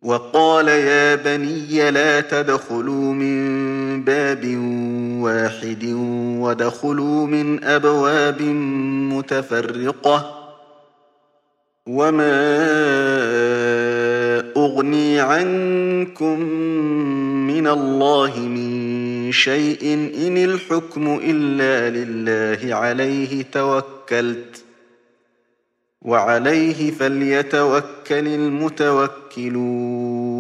وقال يا بني لا تدخلوا من باب واحد وادخلوا من أبواب متفرقة وما أغني عنكم من الله من شيء إن الحكم إلا لله عليه توكلت وعليه فليتوكل المتوكلون